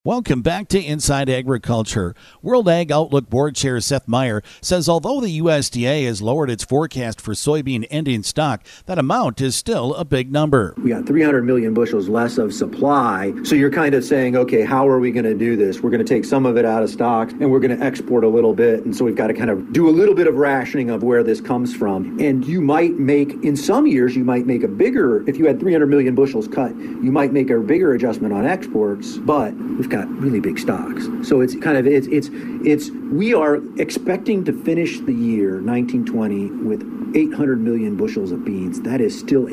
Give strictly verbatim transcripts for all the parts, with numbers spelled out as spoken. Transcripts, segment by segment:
Welcome back to Inside Agriculture. World Ag Outlook Board Chair Seth Meyer says although the U S D A has lowered its forecast for soybean ending stock, that amount is still a big number. We got three hundred million bushels less of supply. So you're kind of saying, okay, how are we going to do this? We're going to take some of it out of stock and we're going to export a little bit. And so we've got to kind of do a little bit of rationing of where this comes from. And you might make, in some years, you might make a bigger, if you had three hundred million bushels cut, you might make a bigger adjustment on exports, but we've got really big stocks. So it's kind of, it's, it's, it's, we are expecting to finish the year nineteen twenty with eight hundred million bushels of beans. That is still a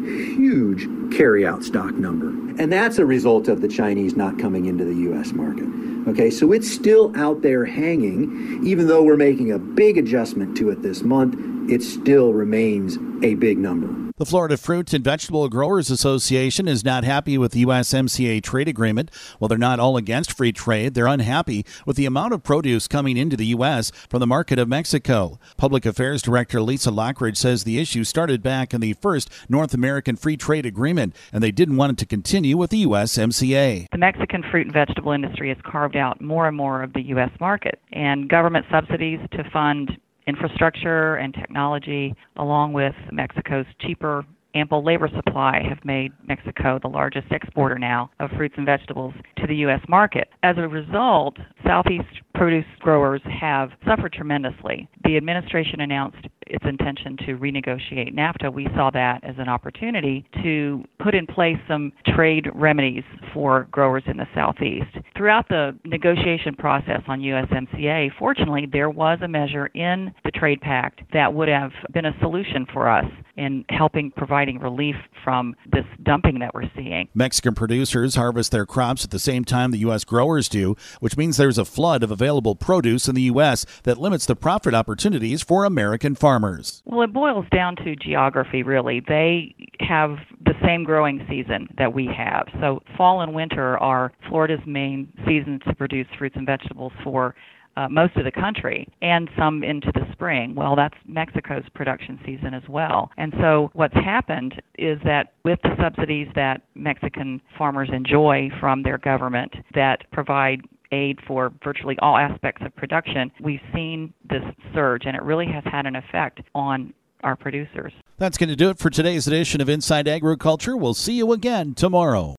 huge carry-out stock number. And that's a result of the Chinese not coming into the U S market. Okay, so it's still out there hanging. Even though we're making a big adjustment to it this month, it still remains a big number. The Florida Fruit and Vegetable Growers Association is not happy with the U S M C A trade agreement. While they're not all against free trade, they're unhappy with the amount of produce coming into the U S from the market of Mexico. Public Affairs Director Lisa Lockridge says the issue started back in the first North American Free Trade Agreement, and they didn't want it to continue with the U S M C A. The Mexican fruit and vegetable industry has carved out more and more of the U S market, and government subsidies to fund infrastructure and technology, along with Mexico's cheaper, ample labor supply, have made Mexico the largest exporter now of fruits and vegetables to the U S market. As a result, Southeast produce growers have suffered tremendously. The administration announced its intention to renegotiate NAFTA. We saw that as an opportunity to put in place some trade remedies for growers in the Southeast. Throughout the negotiation process on U S M C A, fortunately, there was a measure in the trade pact that would have been a solution for us in helping providing relief from this dumping that we're seeing. Mexican producers harvest their crops at the same time the U S growers do, which means there's a flood of available produce in the U S that limits the profit opportunities for American farmers. Well, it boils down to geography, really. They have the same growing season that we have. So fall and winter are Florida's main seasons to produce fruits and vegetables for Uh, most of the country, and some into the spring. Well, that's Mexico's production season as well. And so what's happened is that with the subsidies that Mexican farmers enjoy from their government that provide aid for virtually all aspects of production, we've seen this surge, and it really has had an effect on our producers. That's going to do it for today's edition of Inside Agriculture. We'll see you again tomorrow.